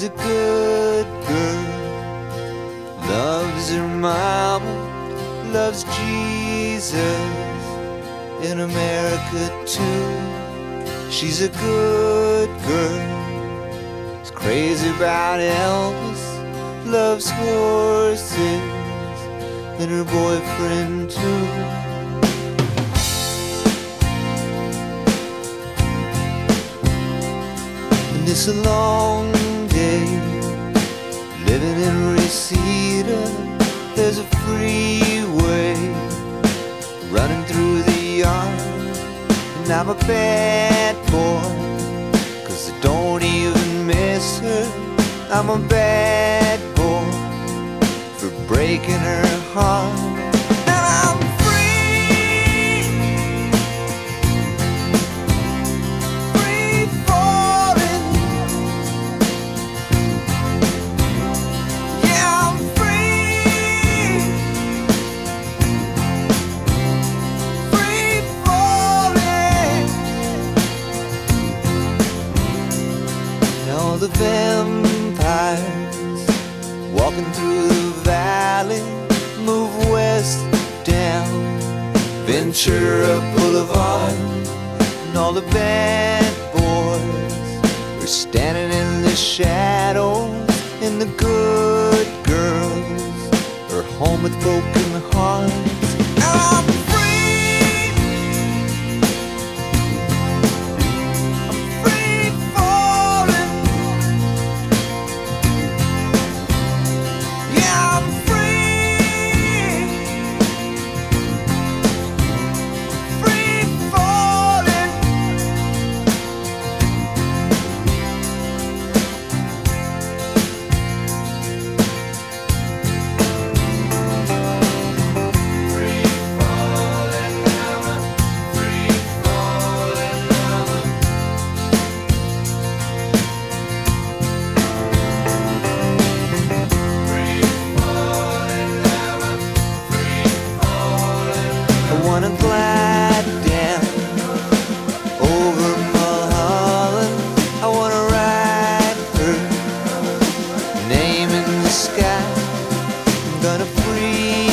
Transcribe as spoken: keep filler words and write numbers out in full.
a good girl, loves her mama, loves Jesus, in America too. She's a good girl, is crazy about Elvis, loves horses, and her boyfriend too. And it's a long day living in Reseda. There's a freeway running through the yard, and I'm a bad boy, 'cause I don't even miss her. I'm a bad boy for breaking her heart. And I'm free, free falling. Yeah, I'm free, free falling. Now the vampires walking through the valley move west down Ventura Boulevard, and all the bad boys are standing in the shadows, and the good girls are home with broken hearts. And I'm free, I'm free falling. Yeah, I'm free, free falling. Free falling now, free falling now. Free falling now, free falling. I wanna glide down over Mulholland. I wanna write her name in the sky. I'm gonna free